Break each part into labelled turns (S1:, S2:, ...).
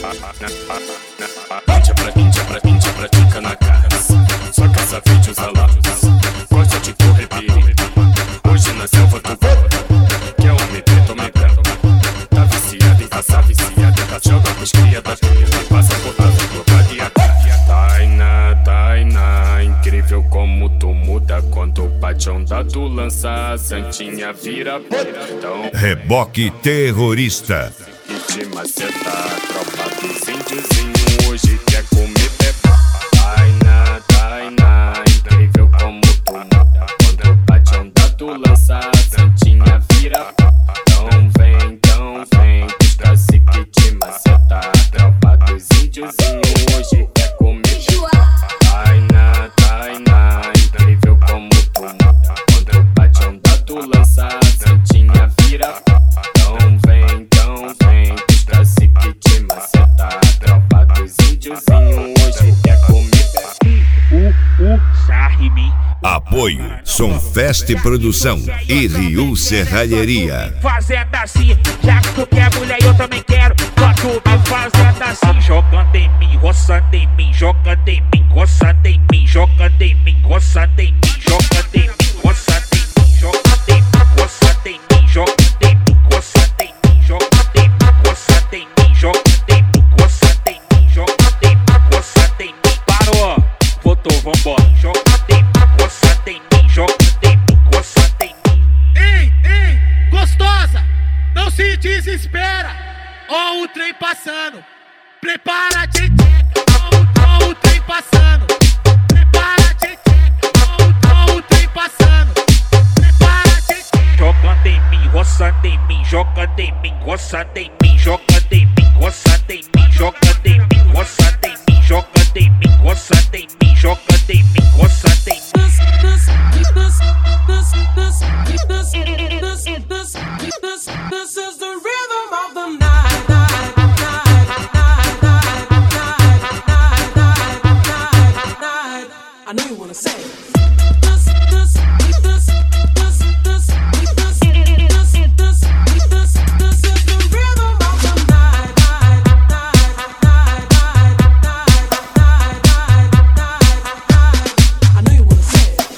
S1: Índia pratica na casa. Só quer saber de usar lá. Gosta de correr perigo. Hoje na selva tu quer um metro. Tá viciada em passar, viciada em passar. Joga pros cria da vida. Passa por trás do badia. Tainá, incrível como tu muda. Quando o patrão dado lança, a santinha vira então.
S2: Reboque terrorista.
S1: E te maceta, a tropa dos índiozinhos hoje quer comer pepa. Tainá, incrível como tu muda. Quando o patrão dado lança, a santinha vira então vem, os cacique te maceta. A tropa dos índiozinhos hoje quer comer pepa. Tainá, incrível como tu muda. Quando o patrão dado lança, a santinha vira então vem, os cacique te maceta. A tropa dos índiozinhos hoje quer comer
S3: Sarrimi.
S2: Apoio Somfest Produção e Rio Serralheria.
S3: Fazendo assim, já que tu quer mulher eu também quero. Só tu me fazendo assim, jogando em mim, roçando em mim, jogando em mim, roçando em mim, jogando em mim, roçando em mim, jogando em mim, roçando em mim, jogando em mim, roçando em mim, jogando em mim, roçando em mim, jogando em mim, roçando em mim, jogando em mim, roçando em mim, jogando em mim, roçando em mim. Parou, voltou, vambora. Jogando em mim, roçando em mim, jogando em mim, roçando em mim.
S4: Ei, gostosa, não se desespera. Ó o trem passando, prepara, tcheca. Ó o trem passando, prepara, tcheca. Ó o trem passando, prepara, tcheca.
S3: Jogando em mim, roçando em mim, jogando em mim, roçando em mim, jogando em mim, roçando em mim, jogando em mim, roçando em mim, jogando em mim, roçando em mim, jogando em mim, roçando em mim.
S5: This is the rhythm of the night. I know you wanna say this is the rhythm of the night. I know you wanna say it.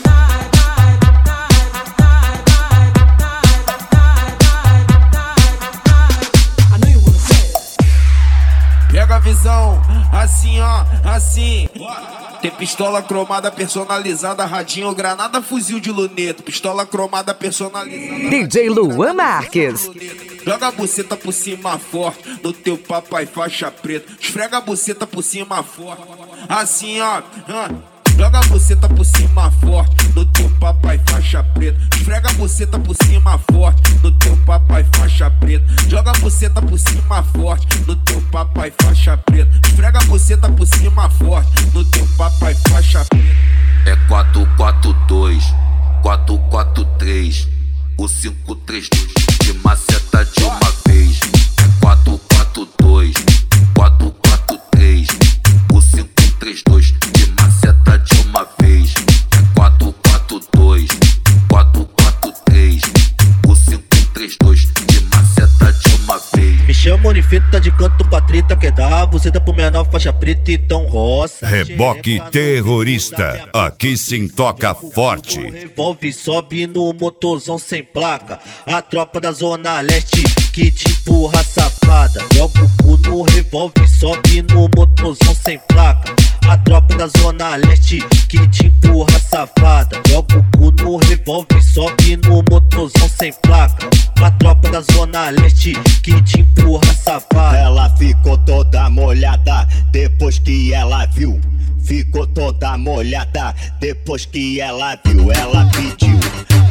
S5: I know you wanna say it.
S6: Pega a visão, assim ó, assim. Tem pistola cromada personalizada, radinho, granada, fuzil de luneto. Pistola cromada personalizada.
S7: DJ Luan Marques.
S6: Joga a buceta por cima forte, no teu papai faixa preta. Esfrega a buceta por cima forte, assim ó. Joga a buceta por cima forte, no teu papai faixa preta. Esfrega a buceta por cima forte, no teu papai faixa preta. Joga a buceta por cima forte, no teu papai faixa preta. Esfrega a buceta por cima forte, no teu papai faixa preta.
S8: É 442, 443, o 532 de maceta de uma vez. É 442, 443, o 532 de maceta de uma vez. É 442, 443, o 532 de maceta de uma vez.
S9: Me chama Unifita de canto pra treta, quer dar buceta pro menor faixa preta, então roça.
S2: Reboque terrorista, aqui sim toca forte.
S9: Revolve, sobe no motorzão sem placa. A tropa da Zona Leste que te empurra safada. Joga o cu no revólver, sobe no motorzão sem placa. A tropa da Zona Leste que te empurra safada. Joga o cu no revólver, sobe no motorzão sem placa. A tropa da Zona Leste que te empurra safada.
S10: Ela ficou toda molhada depois que ela viu. Ficou toda molhada depois que ela viu. Ela pediu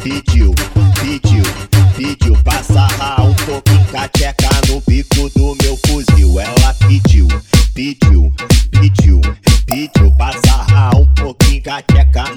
S10: pra sarrar um pouquinho cateca no bico do meu fuzil. Ela pediu pra sarrar um pouquinho cateca